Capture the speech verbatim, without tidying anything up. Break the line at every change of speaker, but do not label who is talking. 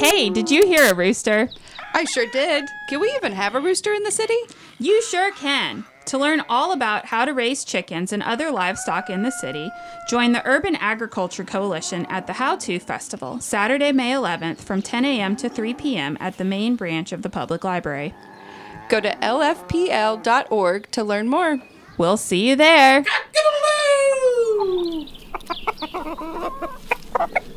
Hey, did you hear a rooster?
I sure did. Can we even have a rooster in the city?
You sure can. To learn all about how to raise chickens and other livestock in the city, join the Urban Agriculture Coalition at the How To Festival, Saturday, May eleventh from ten a.m. to three p.m. at the main branch of the Public Library.
Go to L F P L dot org to learn more.
We'll see you there.